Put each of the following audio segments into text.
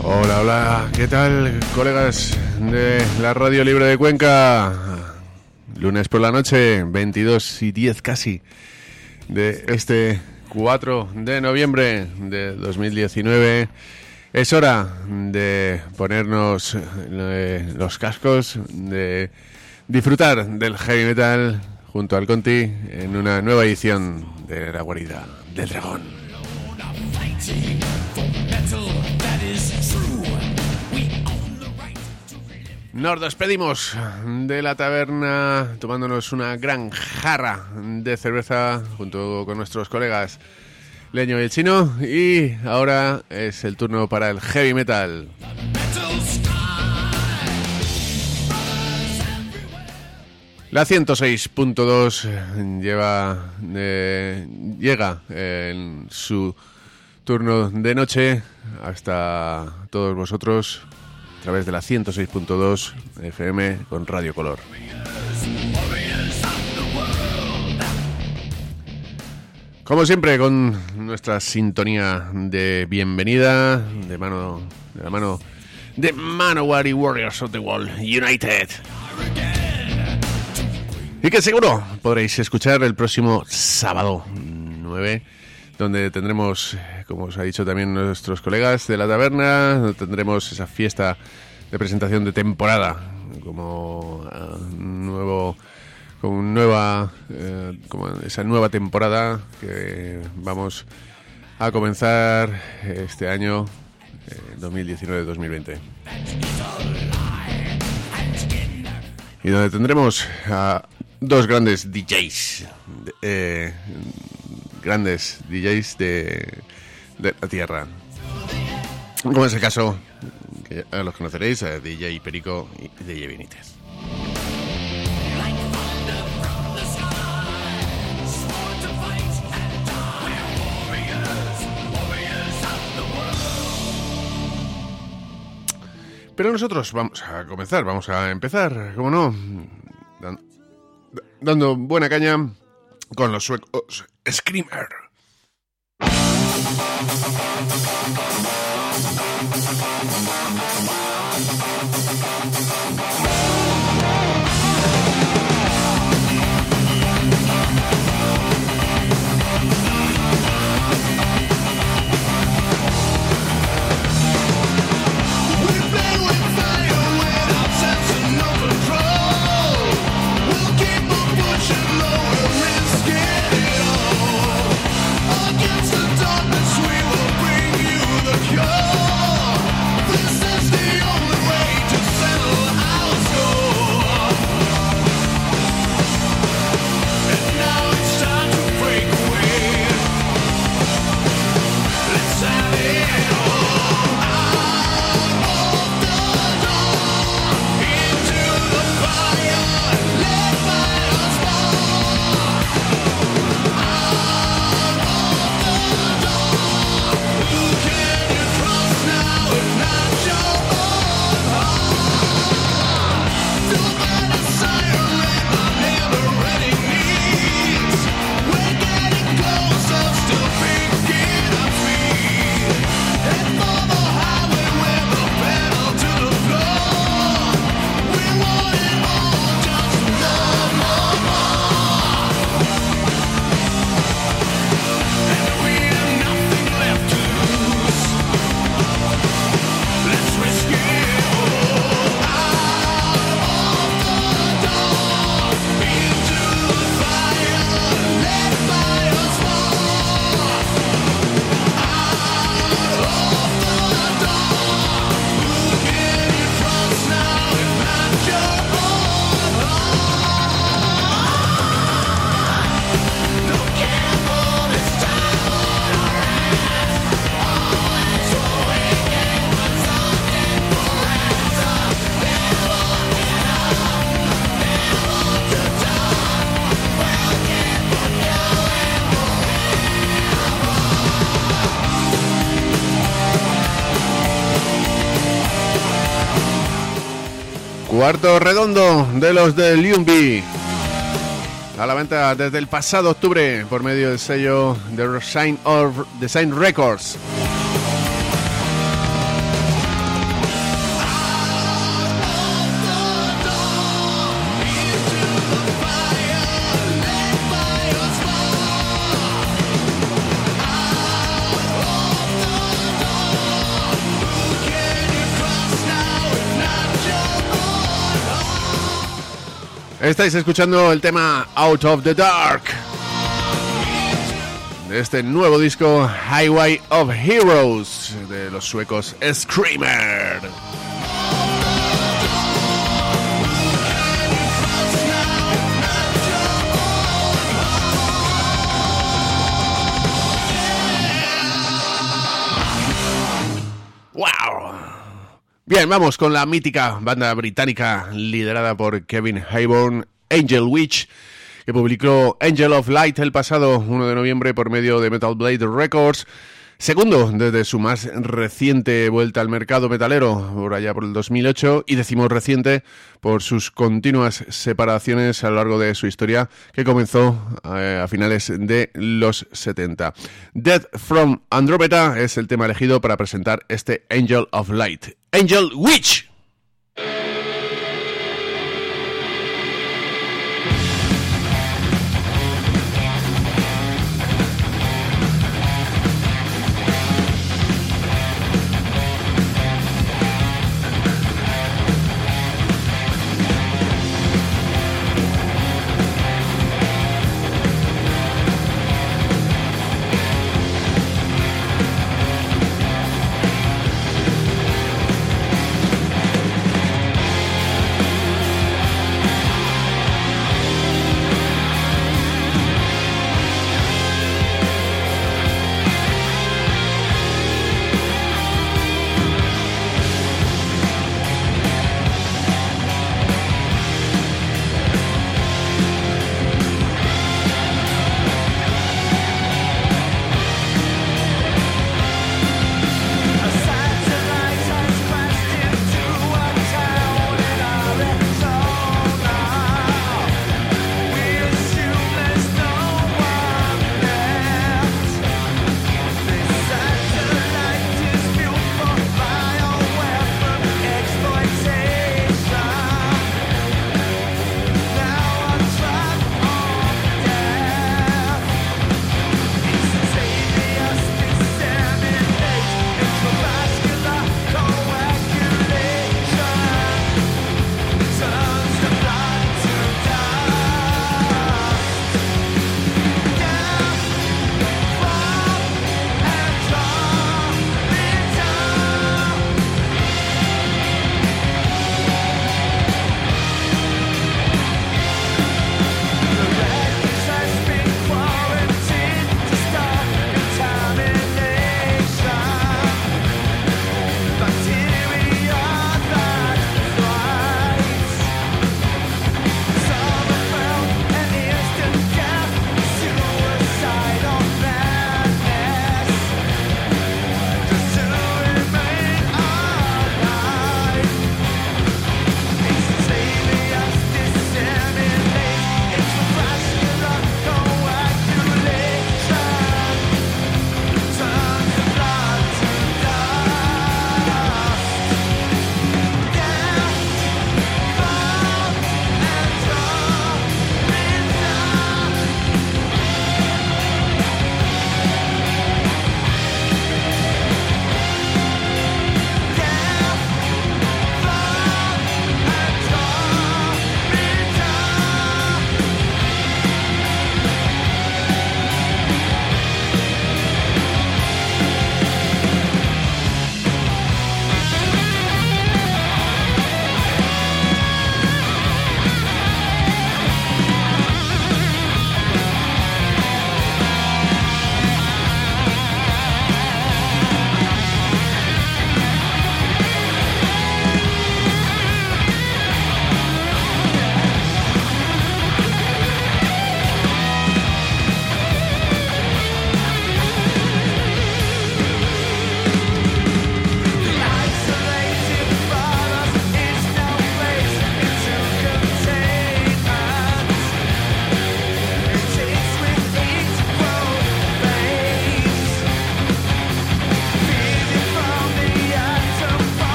Hola, hola, ¿qué tal, colegas de la Radio Libre de Cuenca? Lunes por la noche, 22:10 casi, de este 4 de noviembre de 2019. Es hora de ponernos los cascos, de disfrutar del heavy metal junto al Conti en una nueva edición de La Guarida del Dragón. Nos despedimos de la taberna tomándonos una gran jarra de cerveza junto con nuestros colegas Leño y el Chino, y ahora es el turno para el heavy metal. La 106.2 llega en su turno de noche hasta todos vosotros a través de la 106.2 FM con Radio Color. Como siempre, con nuestra sintonía de bienvenida de la mano de Manowar y Warriors of the World United. Y que seguro podréis escuchar el próximo sábado 9, donde tendremos, como os ha dicho también nuestros colegas de la taberna, donde tendremos esa fiesta de presentación de temporada como esa nueva temporada que vamos a comenzar este año 2019-2020. Y donde tendremos a dos grandes DJs, de la tierra, como es el caso, que ya los conoceréis, a DJ Perico y DJ Benítez. Pero nosotros vamos a empezar, como no, dando buena caña con los suecos Screamer. Cuarto redondo de los de Lyungby, a la venta desde el pasado octubre por medio del sello The Sign Records. Estáis escuchando el tema Out of the Dark de este nuevo disco Highway of Heroes de los suecos Screamer. ¡Wow! Bien, vamos con la mítica banda británica liderada por Kevin Hayborn, Angel Witch, que publicó Angel of Light el pasado 1 de noviembre por medio de Metal Blade Records, segundo desde su más reciente vuelta al mercado metalero, por allá por el 2008, y decimos reciente por sus continuas separaciones a lo largo de su historia, que comenzó a finales de los 70. Death from Andromeda es el tema elegido para presentar este Angel of Light. Angel Witch.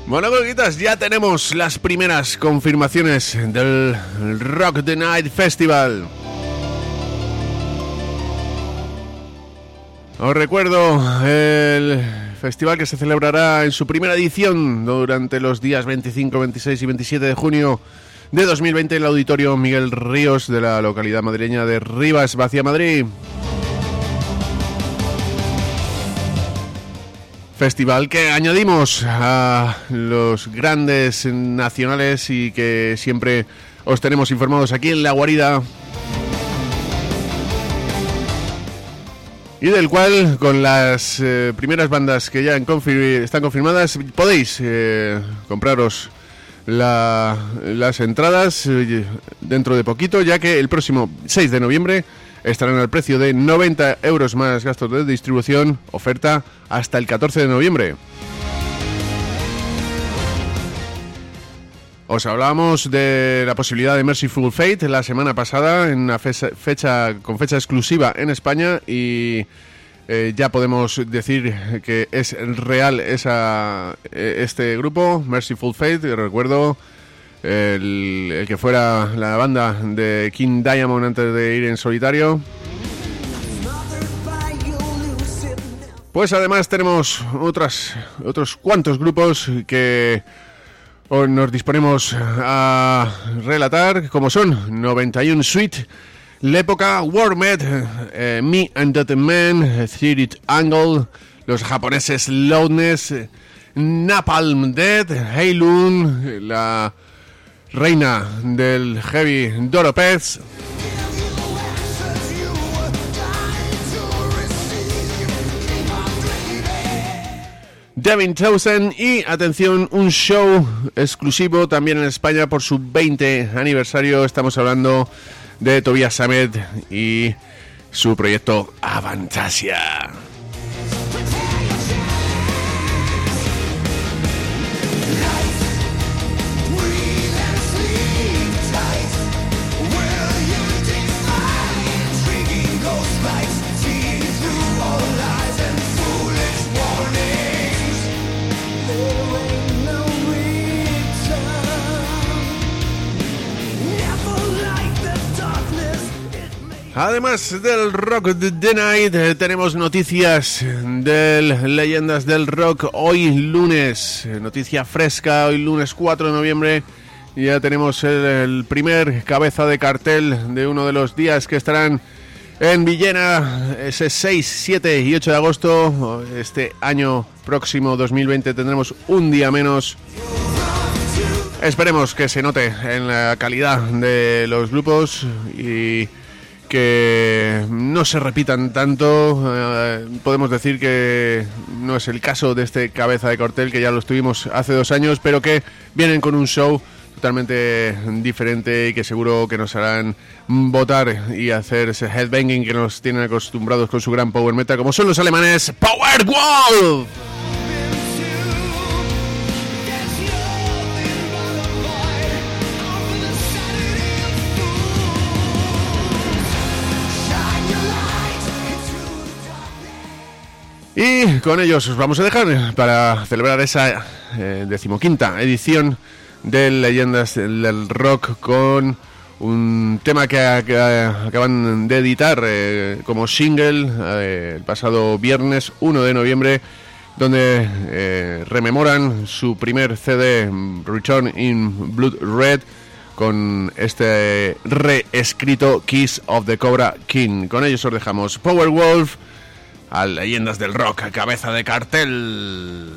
Bueno, coleguitas, ya tenemos las primeras confirmaciones del Rock the Night Festival. Os recuerdo el festival que se celebrará en su primera edición durante los días 25, 26 y 27 de junio de 2020 en el Auditorio Miguel Ríos de la localidad madrileña de Rivas Vacia, Madrid. Festival que añadimos a los grandes nacionales y que siempre os tenemos informados aquí en La Guarida. Y del cual, con las primeras bandas que ya están confirmadas, podéis compraros las entradas dentro de poquito, ya que el próximo 6 de noviembre estarán al precio de 90 euros más gastos de distribución, oferta hasta el 14 de noviembre. Os hablábamos de la posibilidad de Mercyful Fate la semana pasada, en una con fecha exclusiva en España, y ya podemos decir que es real este grupo, Mercyful Fate. Recuerdo el que fuera la banda de King Diamond antes de ir en solitario. Pues además tenemos otros cuantos grupos que nos disponemos a relatar, como son 91 Suite, L'Epoca, Warmed, Me and That Man, Third Angle, los japoneses Loudness, Napalm Death, Heilun, la reina del heavy Doro Peetz, Devin Townsend y, atención, un show exclusivo también en España por su 20 aniversario. Estamos hablando de Tobias Sammet y su proyecto Avantasia. Además del Rock the Night, tenemos noticias de leyendas del rock hoy lunes. Noticia fresca, hoy lunes 4 de noviembre. Ya tenemos el primer cabeza de cartel de uno de los días que estarán en Villena, ese 6, 7 y 8 de agosto. Este año próximo, 2020, tendremos un día menos. Esperemos que se note en la calidad de los grupos y que no se repitan tanto. Podemos decir que no es el caso de este cabeza de cartel, que ya lo estuvimos hace 2 años, pero que vienen con un show totalmente diferente y que seguro que nos harán votar y hacer ese headbanging que nos tienen acostumbrados con su gran power metal, como son los alemanes Powerwolf. Y con ellos os vamos a dejar para celebrar esa 15ª edición de Leyendas del Rock, con un tema que acaban de editar como single el pasado viernes 1 de noviembre, donde rememoran su primer CD, Return in Blood Red, con este reescrito Kiss of the Cobra King. Con ellos os dejamos Powerwolf, a Leyendas del Rock, cabeza de cartel.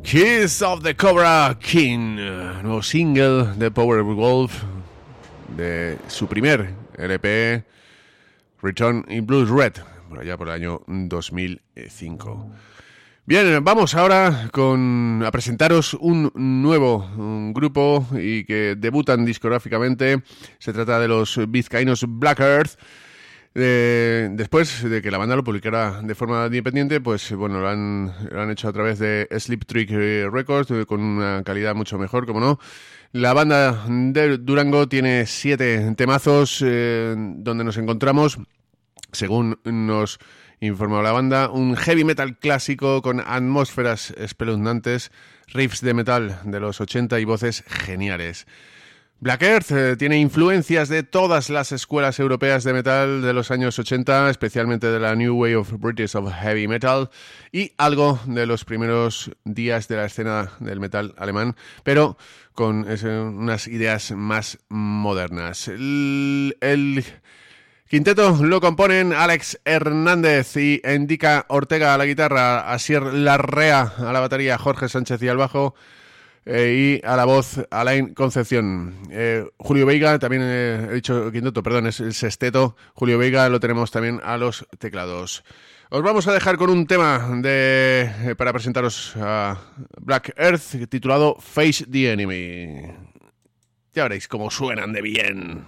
Kiss of the Cobra King, nuevo single de Powerwolf de su primer LP Return in Blues Red, por allá por el año 2005. Bien, vamos ahora a presentaros un nuevo grupo y que debutan discográficamente. Se trata de los vizcaínos Black Earth. Después de que la banda lo publicara de forma independiente, pues bueno, lo han hecho a través de Sleep Trick Records, con una calidad mucho mejor, como no. La banda de Durango tiene 7 temazos donde nos encontramos, según nos informó la banda, un heavy metal clásico con atmósferas espeluznantes, riffs de metal de los 80 y voces geniales. Black Earth tiene influencias de todas las escuelas europeas de metal de los años 80, especialmente de la New Wave of British of Heavy Metal y algo de los primeros días de la escena del metal alemán, pero con unas ideas más modernas. El quinteto lo componen Alex Hernández y Endica Ortega a la guitarra, Asier Larrea a la batería, Jorge Sánchez y al bajo, y a la voz Alain Concepción. Julio Veiga, también he dicho quinteto, perdón, es el sexteto. Julio Veiga lo tenemos también a los teclados. Os vamos a dejar con un tema para presentaros a Black Earth titulado Face the Enemy. Ya veréis cómo suenan de bien.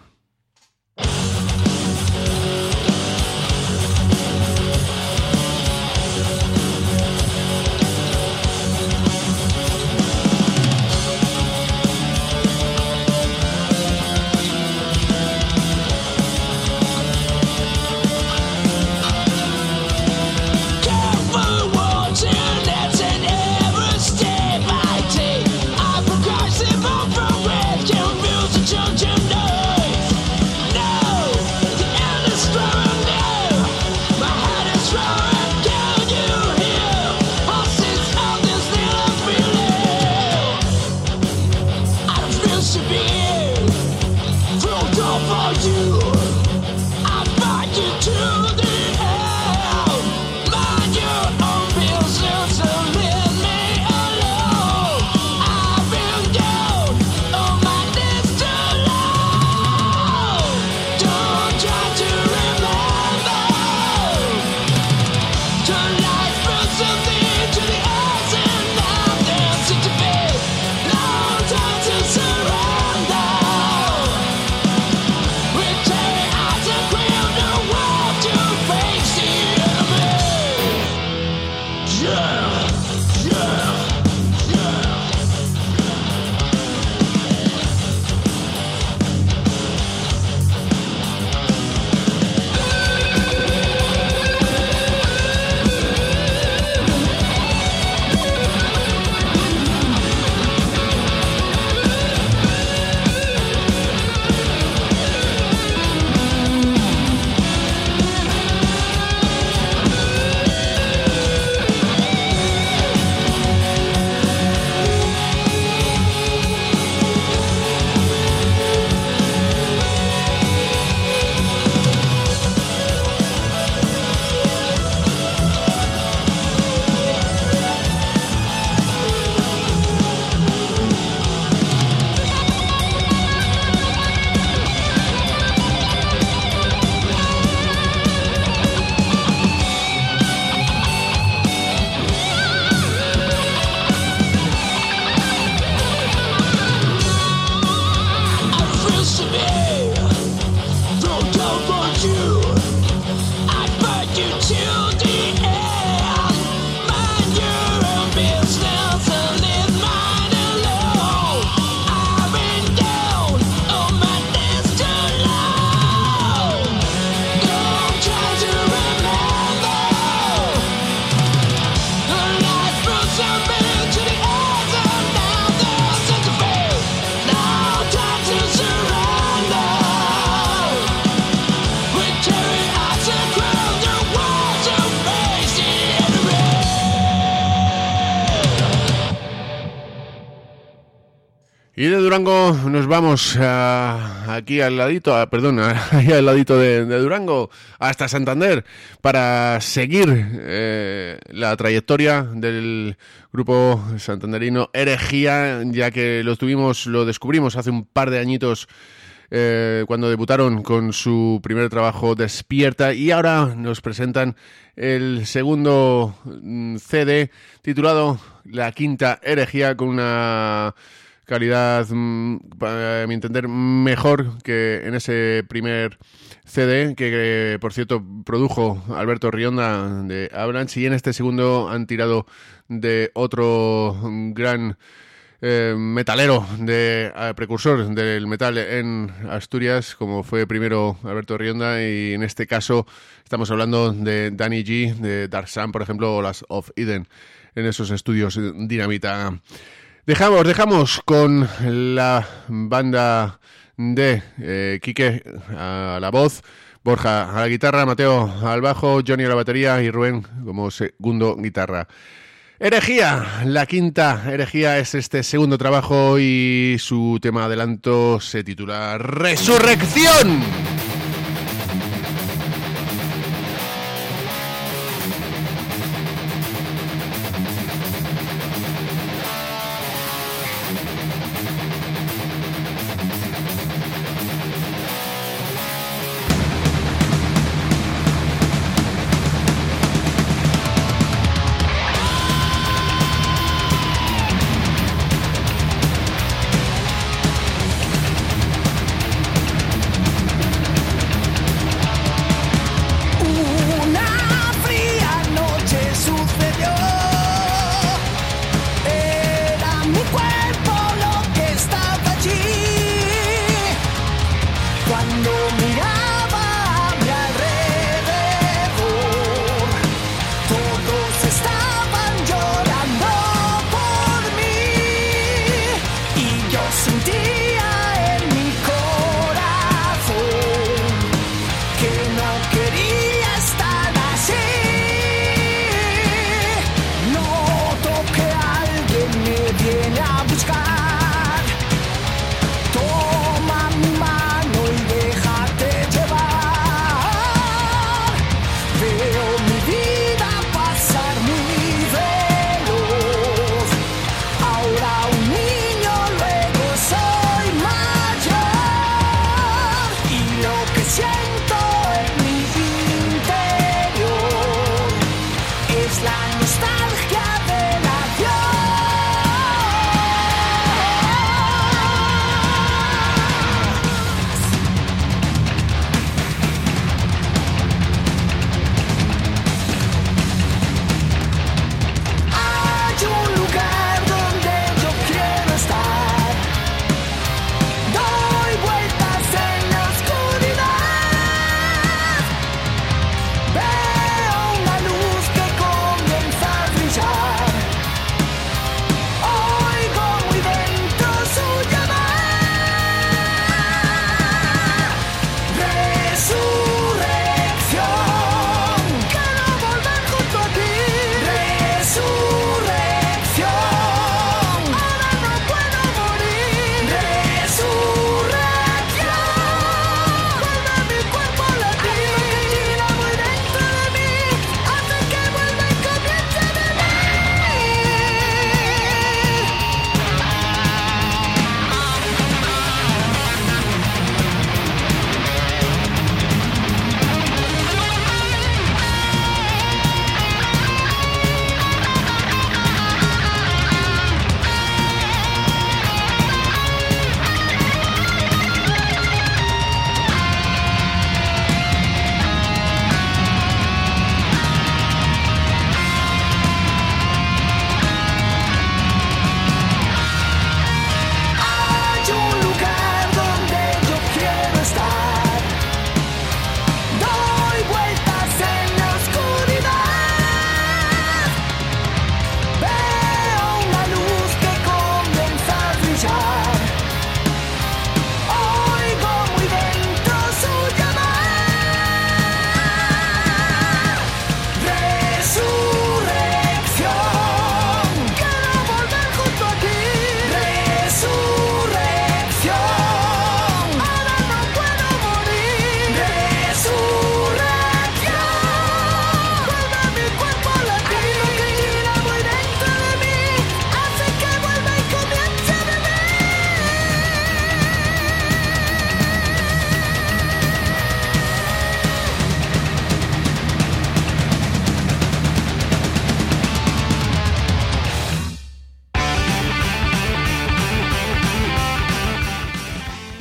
Y de Durango nos vamos aquí al ladito, ahí al ladito de Durango, hasta Santander, para seguir la trayectoria del grupo santanderino Herejía, ya que lo descubrimos hace un par de añitos cuando debutaron con su primer trabajo Despierta, y ahora nos presentan el segundo CD titulado La Quinta Herejía, con una calidad, para mi entender, mejor que en ese primer CD, que por cierto produjo Alberto Rionda de Avalanche, y en este segundo han tirado de otro gran metalero, precursor del metal en Asturias, como fue primero Alberto Rionda, y en este caso estamos hablando de Danny G, de Dark Sun, por ejemplo, o las of Eden, en esos estudios Dinamita. Dejamos con la banda de Quique a la voz, Borja a la guitarra, Mateo al bajo, Johnny a la batería y Rubén como segundo guitarra. Herejía, La Quinta Herejía es este segundo trabajo y su tema adelanto se titula Resurrección.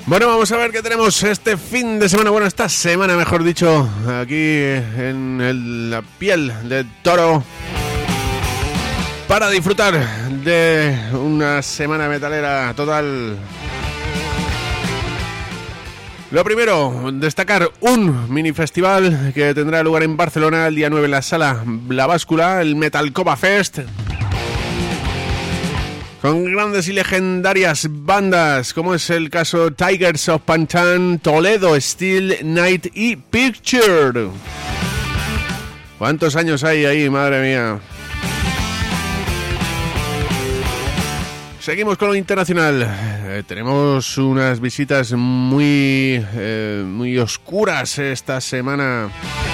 Bueno, vamos a ver qué tenemos este fin de semana, bueno, esta semana mejor dicho, aquí en la piel de toro, para disfrutar de una semana metalera total. Lo primero, destacar un mini festival que tendrá lugar en Barcelona el día 9 en la sala La Báscula, el Metal Cova Fest, con grandes y legendarias bandas, como es el caso Tigers of Pantan, Toledo, Steel, Night y Picture. ¿Cuántos años hay ahí, madre mía? Seguimos con lo internacional. Tenemos unas visitas muy oscuras esta semana,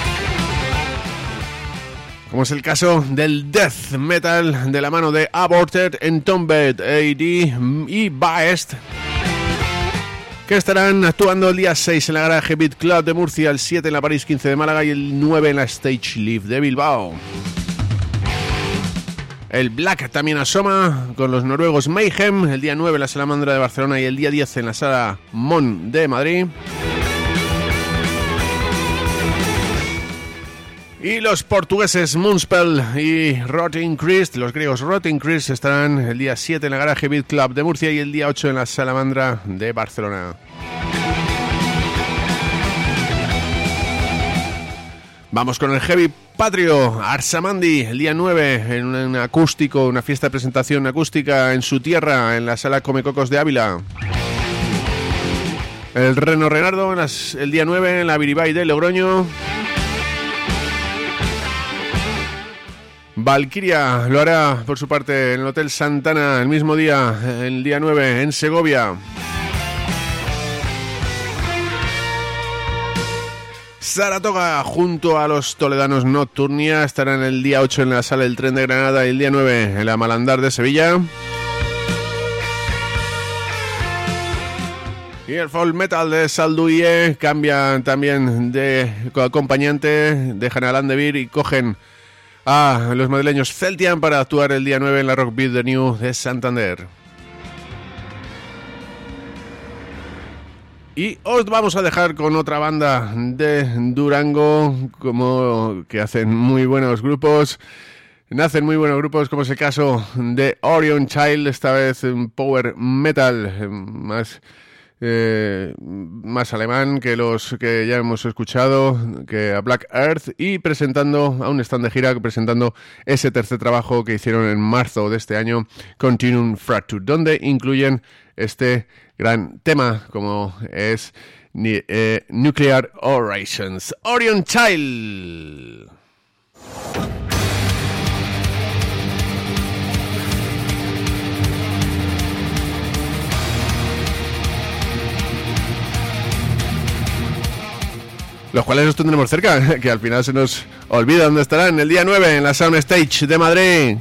como es el caso del death metal de la mano de Aborted, Entombed, AD y Biased, que estarán actuando el día 6 en la Garage Beat Club de Murcia, el 7 en la París 15 de Málaga y el 9 en la Stage Live de Bilbao. El Black también asoma con los noruegos Mayhem, el día 9 en la Salamandra de Barcelona y el día 10 en la Sala Mon de Madrid. Y los portugueses Moonspell y Rotting Christ, los griegos Rotting Christ, estarán el día 7 en la Garage Beat Club de Murcia y el día 8 en la Salamandra de Barcelona. Vamos con el Heavy Patrio, Arsamandi, el día 9 en un acústico, una fiesta de presentación acústica en su tierra, en la Sala Comecocos de Ávila. El Reno Renardo el día 9 en la Biribay de Logroño. Valkyria lo hará por su parte en el Hotel Santana el mismo día, el día 9 en Segovia. Saratoga junto a los toledanos Nocturnia estarán el día 8 en la Sala del Tren de Granada y el día 9 en la Malandar de Sevilla. Y el folk metal de Salduie cambia también de acompañante, dejan a Landevir y cogen a los madrileños Celtian para actuar el día 9 en la Rock Beat The New de Santander. Y os vamos a dejar con otra banda de Durango, como que hacen muy buenos grupos, nacen muy buenos grupos, como es el caso de Orion Child, esta vez en power metal, más alemán que los que ya hemos escuchado, que a Black Earth, y presentando a un stand de gira, presentando ese tercer trabajo que hicieron en marzo de este año, Continuum Fracture, donde incluyen este gran tema como es Nuclear Horizons. Orion Child. Los cuales los tendremos cerca, que al final se nos olvida dónde estarán. El día 9 en la Sound Stage de Madrid.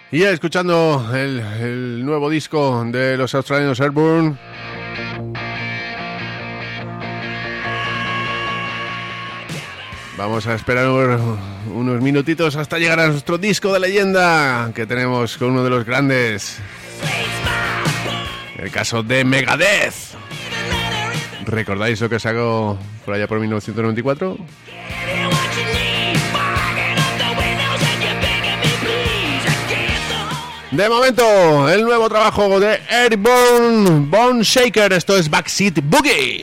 Y escuchando el nuevo disco de los australianos Airborne. Vamos a esperar unos minutitos hasta llegar a nuestro disco de leyenda que tenemos con uno de los grandes. El caso de Megadeth. ¿Recordáis lo que sacó por allá por 1994? De momento, el nuevo trabajo de Airborne, Bone Shaker. Esto es Backseat Boogie.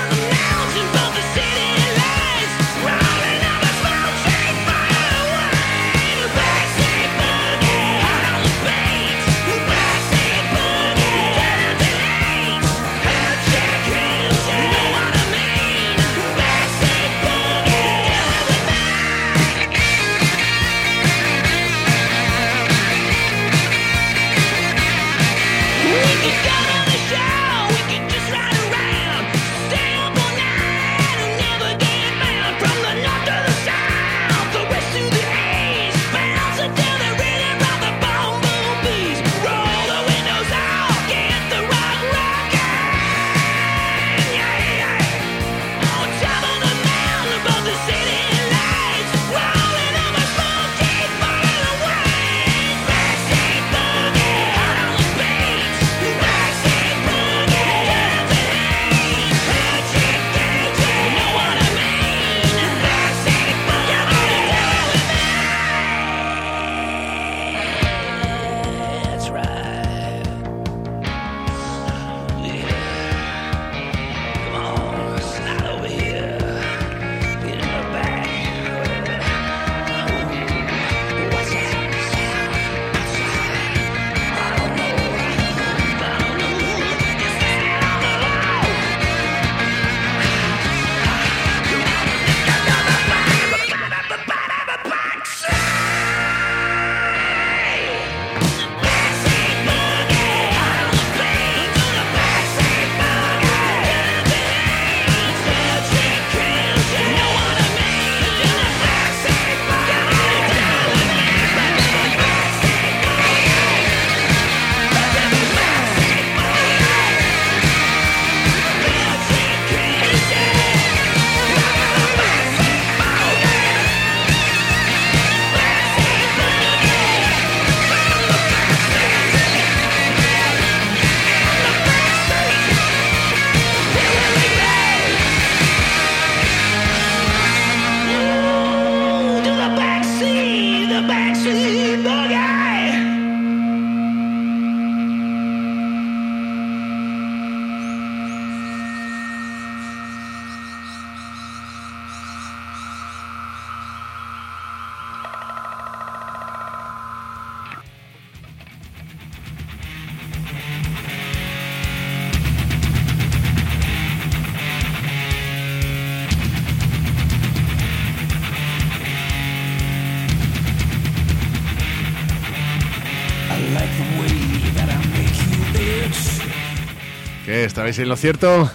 ¿Qué? ¿Estabais en lo cierto?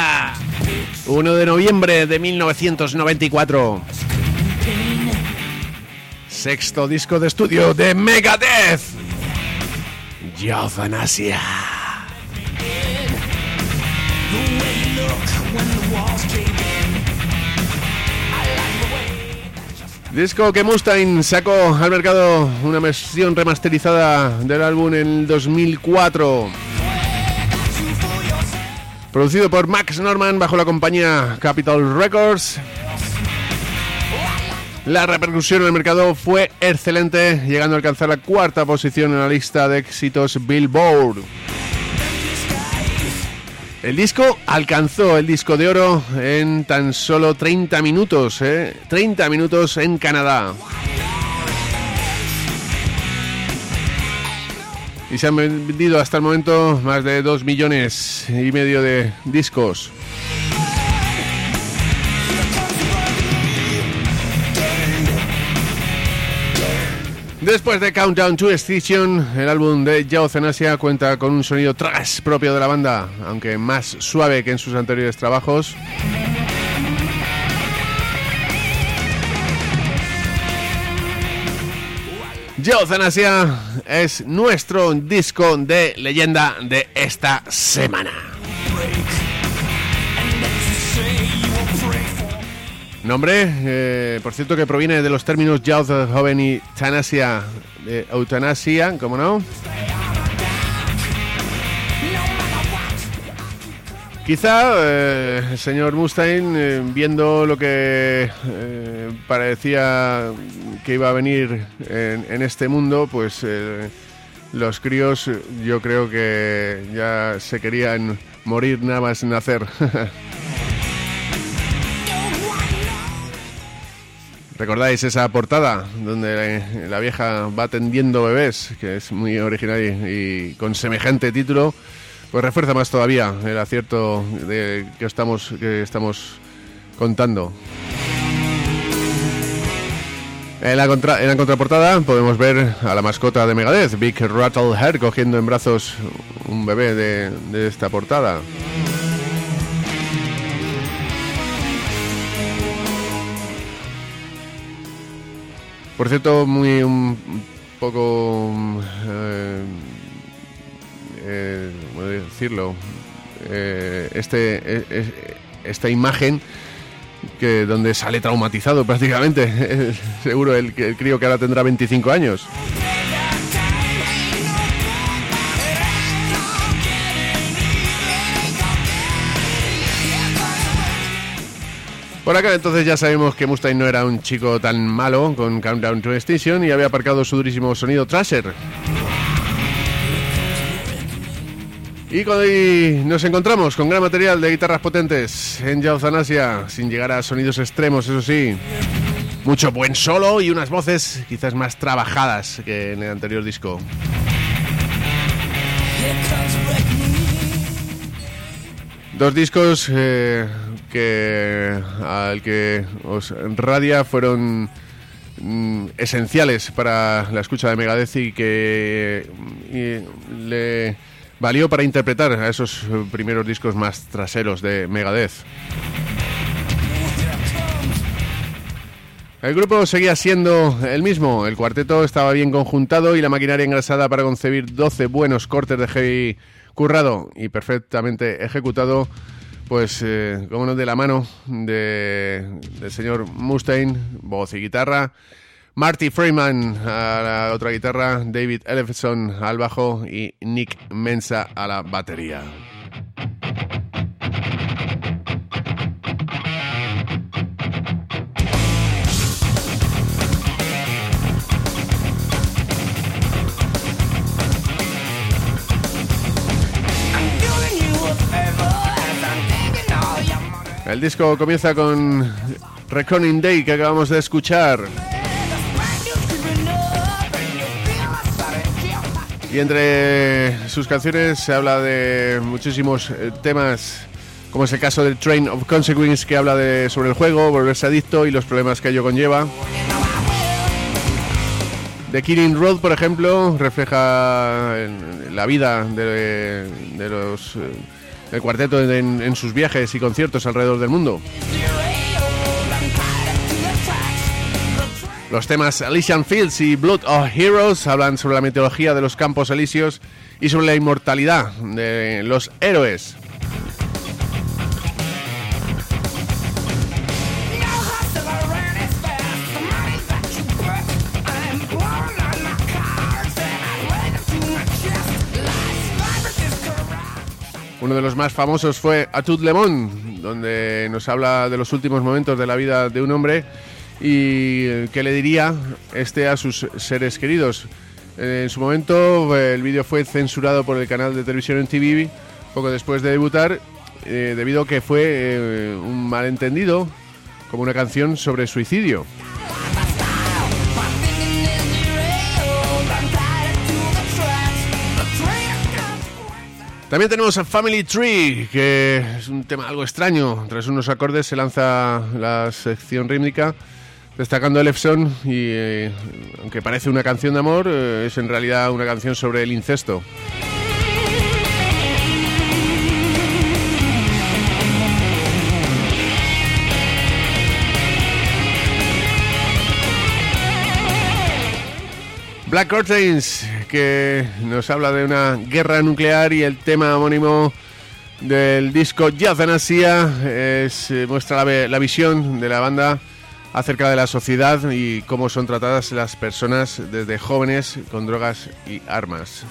1 de noviembre de 1994. Sexto disco de estudio de Megadeth. Euthanasia. Disco que Mustaine sacó al mercado una versión remasterizada del álbum en el 2004. Producido por Max Norman bajo la compañía Capitol Records. La repercusión en el mercado fue excelente, llegando a alcanzar la 4ª posición en la lista de éxitos Billboard. El disco alcanzó el disco de oro en tan solo 30 minutos, 30 minutos en Canadá. Y se han vendido hasta el momento más de 2,5 millones de discos. Después de Countdown to Extinction, el álbum de Euthanasia cuenta con un sonido thrash propio de la banda, aunque más suave que en sus anteriores trabajos. Euthanasia es nuestro disco de leyenda de esta semana. Nombre, por cierto, que proviene de los términos Youth, joven y Thanasia, de eutanasia, ¿cómo no? Quizá el señor Mustaine, viendo lo que parecía que iba a venir en este mundo, pues los críos yo creo que ya se querían morir nada más nacer. ¿Recordáis esa portada donde la vieja va atendiendo bebés? Que es muy original y con semejante título, pues refuerza más todavía el acierto de que estamos contando. En la contraportada podemos ver a la mascota de Megadeth, Big Rattlehead, cogiendo en brazos un bebé de esta portada. Por cierto, un poco... ¿cómo decirlo? Esta imagen que donde sale traumatizado prácticamente, seguro el crío que ahora tendrá 25 años. Por acá entonces ya sabemos que Mustaine no era un chico tan malo con Countdown to Extinction y había aparcado su durísimo sonido Thrasher. Y nos encontramos con gran material de guitarras potentes en Euthanasia, sin llegar a sonidos extremos, eso sí. Mucho buen solo y unas voces quizás más trabajadas que en el anterior disco. Dos discos al que os radia fueron esenciales para la escucha de Megadeth y que le valió para interpretar a esos primeros discos más traseros de Megadeth. El grupo seguía siendo el mismo, el cuarteto estaba bien conjuntado y la maquinaria engrasada para concebir 12 buenos cortes de heavy currado y perfectamente ejecutado, pues como no, de la mano del señor Mustaine, voz y guitarra, Marty Freeman a la otra guitarra, David Ellefson al bajo y Nick Menza a la batería. El disco comienza con Reckoning Day, que acabamos de escuchar. Y entre sus canciones se habla de muchísimos temas, como es el caso del Train of Consequence, que habla sobre el juego, volverse adicto y los problemas que ello conlleva. The Killing Road, por ejemplo, refleja la vida del cuarteto en sus viajes y conciertos alrededor del mundo. Los temas Elysian Fields y Blood of Heroes hablan sobre la mitología de los campos elíseos y sobre la inmortalidad de los héroes. Uno de los más famosos fue A Tout le Monde, donde nos habla de los últimos momentos de la vida de un hombre y qué le diría a sus seres queridos. En su momento el vídeo fue censurado por el canal de televisión MTV poco después de debutar, debido a que fue un malentendido como una canción sobre suicidio. También tenemos a Family Tree, que es un tema algo extraño. Tras unos acordes se lanza la sección rítmica, destacando Ellefson y aunque parece una canción de amor, es en realidad una canción sobre el incesto. Black Curtains, que nos habla de una guerra nuclear, y el tema homónimo del disco Euthanasia muestra la visión de la banda acerca de la sociedad y cómo son tratadas las personas desde jóvenes con drogas y armas.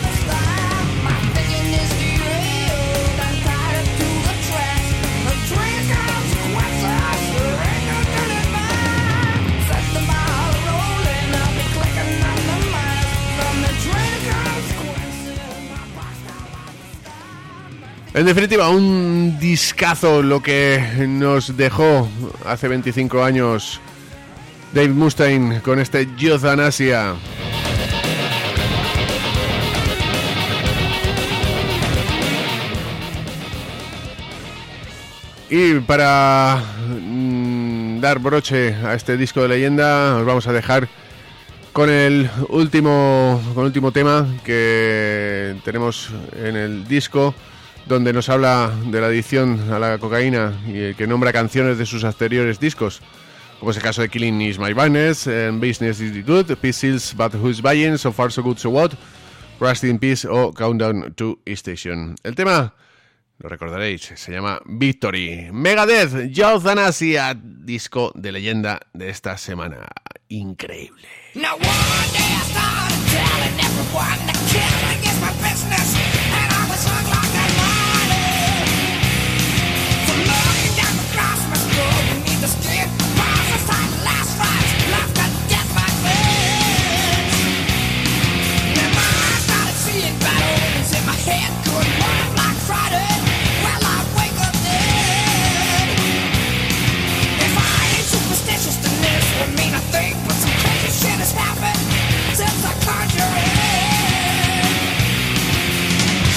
En definitiva, un discazo lo que nos dejó hace 25 años Dave Mustaine con este Euthanasia. Y para dar broche a este disco de leyenda, os vamos a dejar con el último tema que tenemos en el disco, donde nos habla de la adicción a la cocaína y que nombra canciones de sus anteriores discos, como es el caso de Killing Is My Business, Business Is the Good, Pistols But Who's Buying, So Far So Good So What, Rest in Peace o Countdown to Station. El tema, lo recordaréis, se llama Victory. Megadeth, Euthanasia, disco de leyenda de esta semana. Increíble. Now one day I started telling everyone that killing is my business, and I was hung like that money. So looking down across my skull beneath the skin, bosses time last fights, left and death my face. Then my eyes started seeing bad omens in my head, couldn't run like Friday. Well, I wake up dead. If I ain't superstitious, then this would mean a thing, but some crazy shit has happened since I conjured it.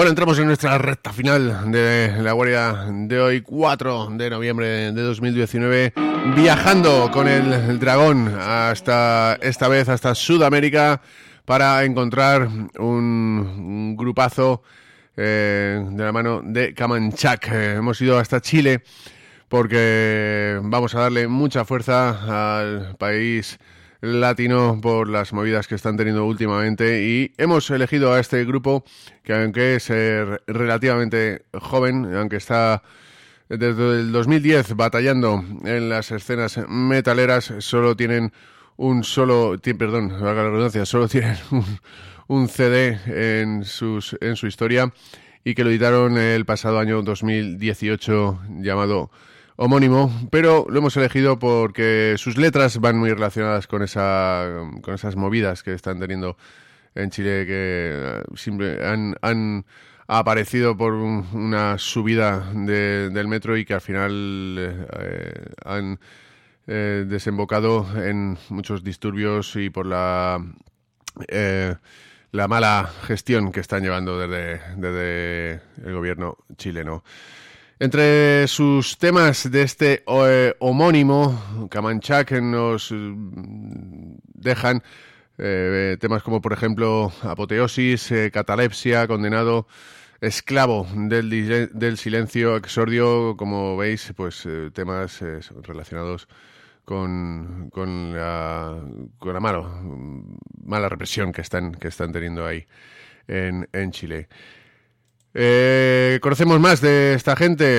Bueno, entramos en nuestra recta final de la guardia de hoy, 4 de noviembre de 2019, viajando con el dragón hasta esta vez hasta Sudamérica para encontrar un grupazo de la mano de Camanchac. Hemos ido hasta Chile porque vamos a darle mucha fuerza al país latino por las movidas que están teniendo últimamente, y hemos elegido a este grupo que, aunque es relativamente joven, aunque está desde el 2010 batallando en las escenas metaleras, solo tienen solo tienen un CD en su historia, y que lo editaron el pasado año 2018 llamado Homónimo, pero lo hemos elegido porque sus letras van muy relacionadas con esas movidas que están teniendo en Chile, que siempre han aparecido por una subida del metro y que al final han desembocado en muchos disturbios y por la mala gestión que están llevando desde el gobierno chileno. Entre sus temas de este homónimo, Camanchac nos dejan temas como, por ejemplo, Apoteosis, Catalepsia, Condenado, Esclavo del Silencio, Exordio, como veis, pues temas relacionados con la mala represión que están teniendo ahí en Chile. Conocemos más de esta gente.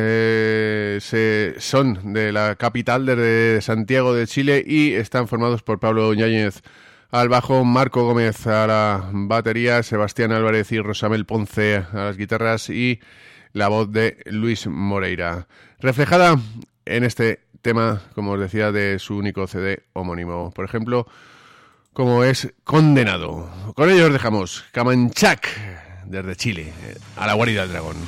Son de la capital, de Santiago de Chile, y están formados por Pablo Yáñez al bajo, Marco Gómez a la batería, Sebastián Álvarez y Rosamel Ponce a las guitarras, y la voz de Luis Moreira, reflejada en este tema, como os decía, de su único CD homónimo, por ejemplo, como es Condenado. Con ello os dejamos Camanchac desde Chile, a la guarida del dragón.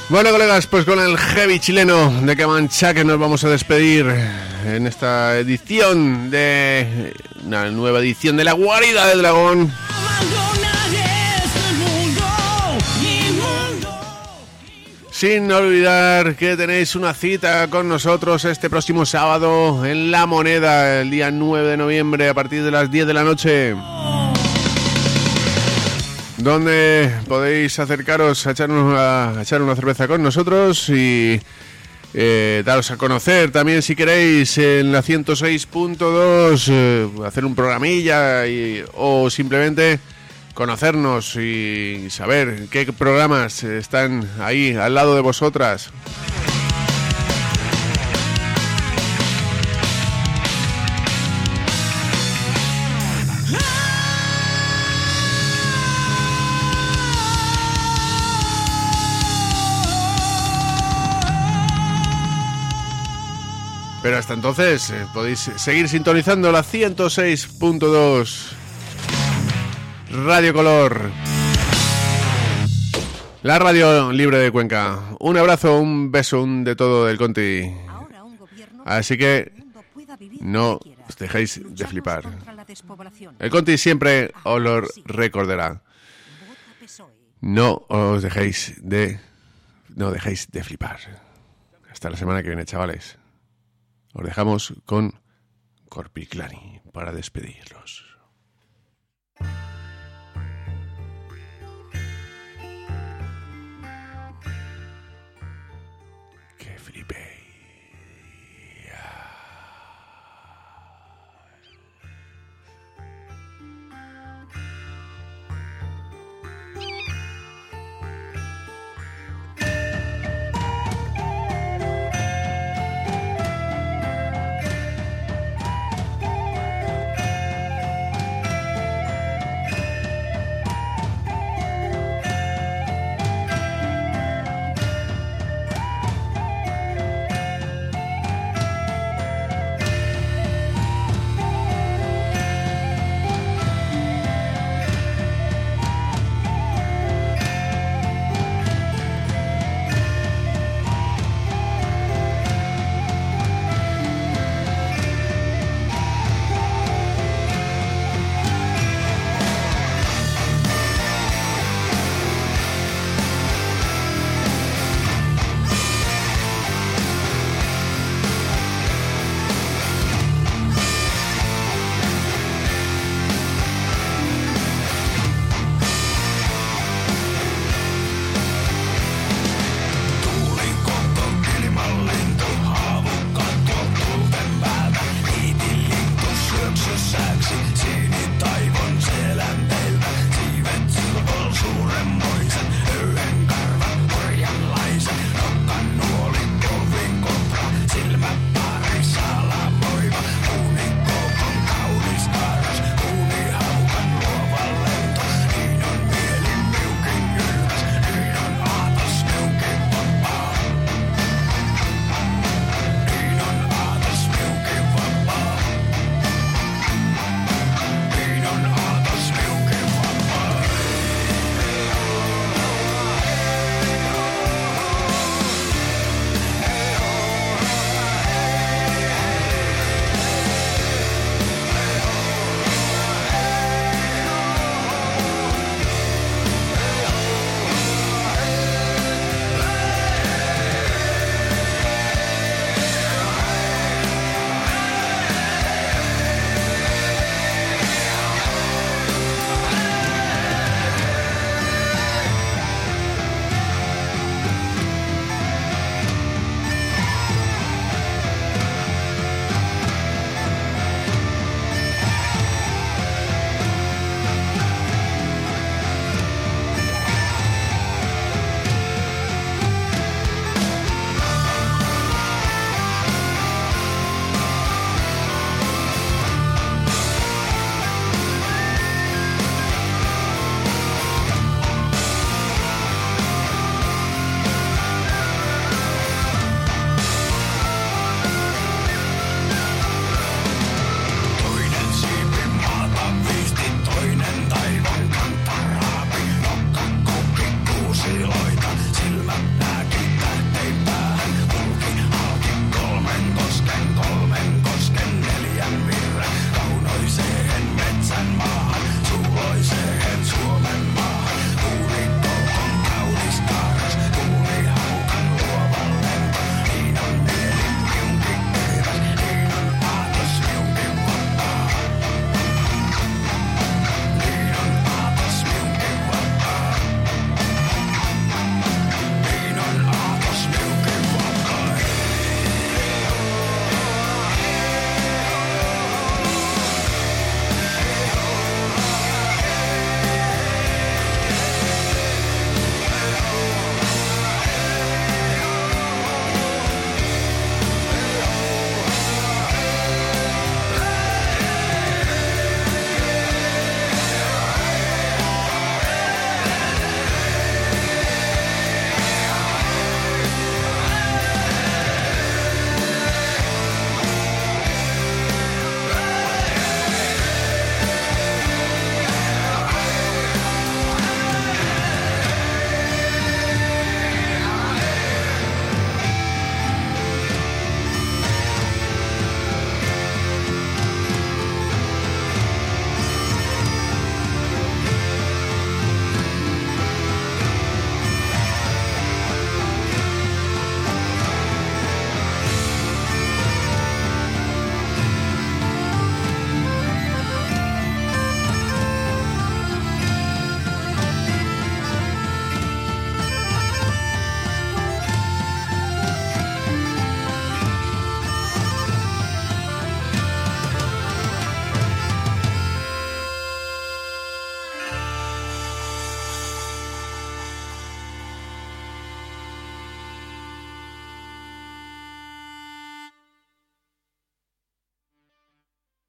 Bueno, colegas, pues con el heavy chileno de Camanchá que nos vamos a despedir en esta edición de una nueva edición de La Guarida del Dragón. Sin olvidar que tenéis una cita con nosotros este próximo sábado en La Moneda, el día 9 de noviembre a partir de las 10 de la noche. Donde podéis acercaros a echar una cerveza con nosotros y daros a conocer también si queréis en la 106.2, hacer un programilla o simplemente conocernos y saber qué programas están ahí al lado de vosotras. Pero hasta entonces podéis seguir sintonizando la 106.2 Radio Color, la radio libre de Cuenca. Un abrazo, un beso, un de todo del Conti. Así que no os dejéis de flipar. El Conti siempre os lo recordará. No dejéis de flipar. Hasta la semana que viene, chavales. Os dejamos con Corpiclani para despedirlos.